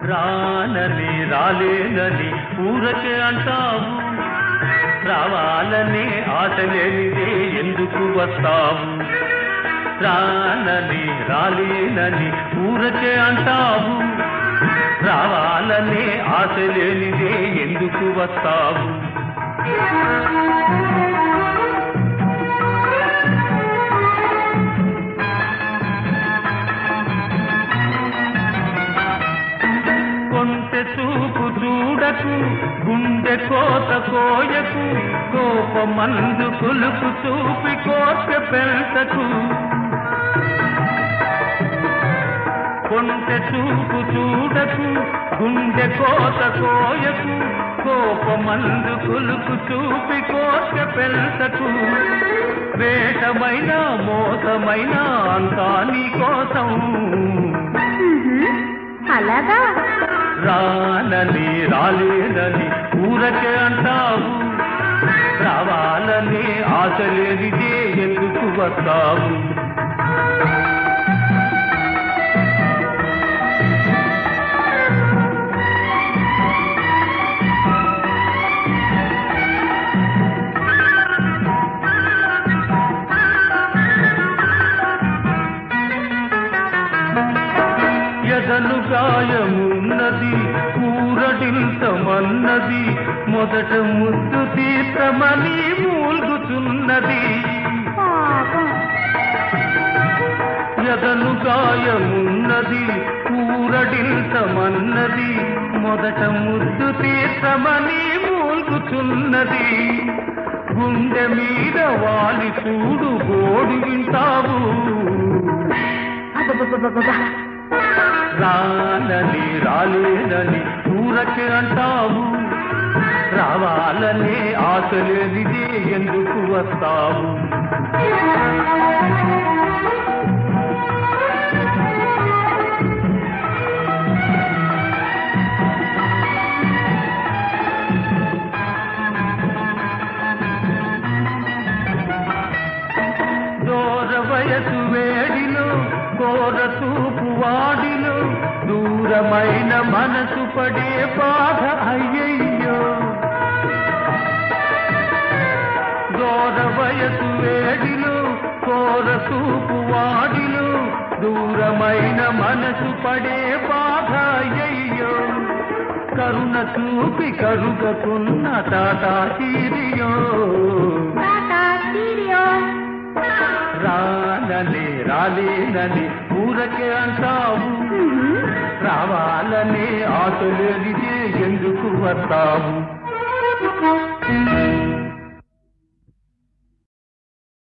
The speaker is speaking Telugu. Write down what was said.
రానని రాలేనని ఊరకే అంటావు, రావాలనే ఆశ లేనిదే ఎందుకు వస్తావు? రానని రాలేనని ఊరకే అంటావు, రావాలనే ఆశ లేనిదే ఎందుకు వస్తావు? కొంటె చూపు చూడకు, గుండె కోత కోయకు, కోపమందు కొలుపు చూపి కోర్కె పెంచకు. కొంటె చూపు చూడకు, గుండె కోత కోయకు, కోపమందు కొలుపు చూపి కోర్కె పెంచకు. వేషమైన మోసమైన అంతా నీ కోసం. అలాగా? రానని రాలేనని ఊరకే అంటావు, రావాలని ఆశ లేనిదే ఎందుకు వస్తావు? ఎదలు గాయమున్నది, ఊరడింతమన్నది, మొదట ముద్దు తీర్చమని మూల్గుతున్నది. ఎదలు గాయమున్నది, ఊరడింతమన్నది, మొదట ముద్దు తీర్చమని మూల్గుతున్నది. గుండె మీద వాలి చూడు గోడు వింటావు. రానని రాలేనని ఊరకే అంటావు, రావాలనే ఆశ లేనిదే ఎందుకు వస్తావు? దూర వయసు వేడిలో కోర తూపు వాడిలో దూరమైన మనసు పడే బాధ అయ్యయ్యో. దూర వయసు వేడిలో కోర తూపు వాడిలో దూరమైన మనసు పడే బాధ అయ్యయ్యో. కరుణ చూపి కరుగకున్న టాటా తీరియో. రానని రాలేనని ఊరకే అంటావు, రావాలనే ఆశ లేనిదే ఎందుకు వస్తావు?